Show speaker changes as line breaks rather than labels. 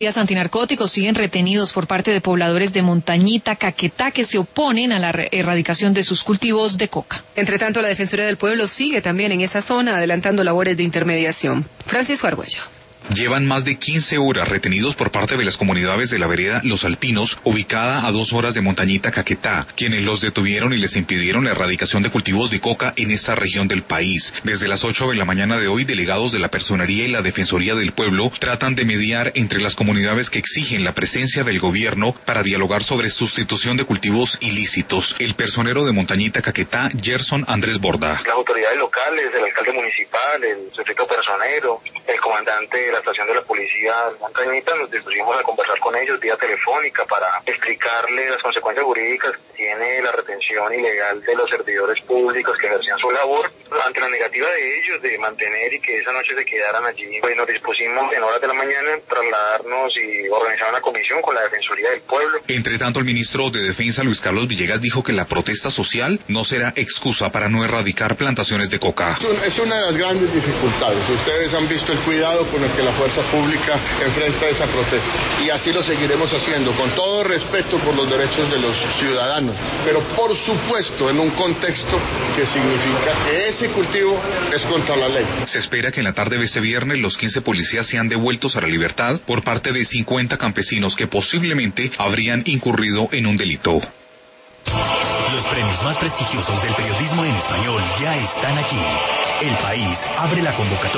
Antinarcóticos siguen retenidos por parte de pobladores de Montañita, Caquetá, que se oponen a la erradicación de sus cultivos de coca.
Entre tanto, la Defensoría del Pueblo sigue también en esa zona, adelantando labores de intermediación. Francisco Argüello.
Llevan más de 15 horas retenidos por parte de las comunidades de la vereda Los Alpinos, ubicada a 2 horas de Montañita, Caquetá, quienes los detuvieron y les impidieron la erradicación de cultivos de coca en esta región del país. Desde las 8 de la mañana de hoy, delegados de la Personería y la Defensoría del Pueblo tratan de mediar entre las comunidades que exigen la presencia del gobierno para dialogar sobre sustitución de cultivos ilícitos. El personero de Montañita, Caquetá, Gerson Andrés Borda.
Las autoridades locales, el alcalde municipal, el prefecto personero, el comandante de la estación de la policía de Montañita, nos dispusimos a conversar con ellos vía telefónica para explicarle las consecuencias jurídicas que tiene la retención ilegal de los servidores públicos que ejercían su labor. Ante la negativa de ellos de mantener y que esa noche se quedaran allí, pues nos dispusimos en horas de la mañana trasladarnos y organizar una comisión con la Defensoría del Pueblo.
Entre tanto, el ministro de Defensa, Luis Carlos Villegas, dijo que la protesta social no será excusa para no erradicar plantaciones de coca.
Es una de las grandes dificultades. Ustedes han visto el cuidado con el que la fuerza pública enfrenta esa protesta. Y así lo seguiremos haciendo, con todo respeto por los derechos de los ciudadanos, pero por supuesto en un contexto que significa que ese cultivo es contra la ley.
Se espera que en la tarde de este viernes los 15 policías sean devueltos a la libertad por parte de 50 campesinos que posiblemente habrían incurrido en un delito.
Los premios más prestigiosos del periodismo en español ya están aquí. El País abre la convocatoria